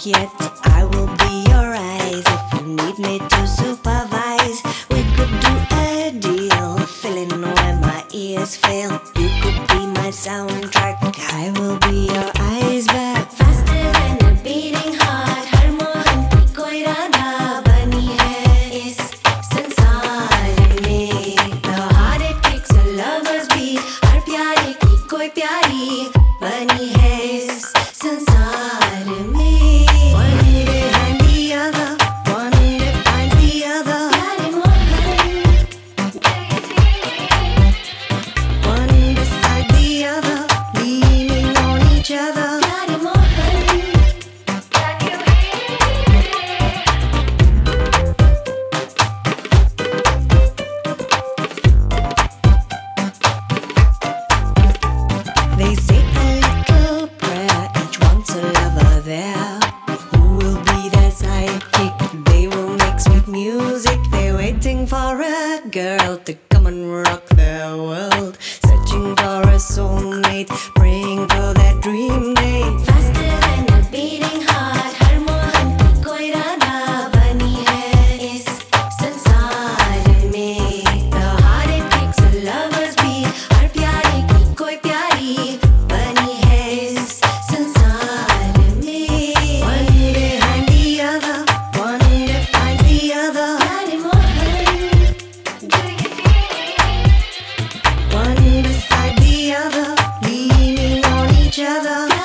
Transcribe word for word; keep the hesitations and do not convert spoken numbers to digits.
yet. I will be your eyes if you need me to supervise. We could do a deal, filling where my ears fail. You could be my soundtrack, I will be your eyes back. Faster than a beating heart, हर मोहन की कोई राधा बनी है इस संसार में. The heart it takes a lover's beat, हर प्यारे की कोई प्यारी बनी है इस संसार में. One behind the other, one defines the other. प्यारे Mohan, one beside the other, leaning on each other. प्यारे Mohan, they say a little prayer, each wants a lover there. Who will be their sidekick? They will make sweet music. They're waiting for a girl to come and rock their world. Searching for a soulmate, praying for that dream date. Faster than a beating heart, हर मोहन की कोई राधा बनी है इस संसार में. The heart it takes a lover's beat, हर प्यारे की कोई प्यारी बनी है इस संसार में. One behind the other, one defines the other. प्यारे Mohan, one beside the other, leaning on each other.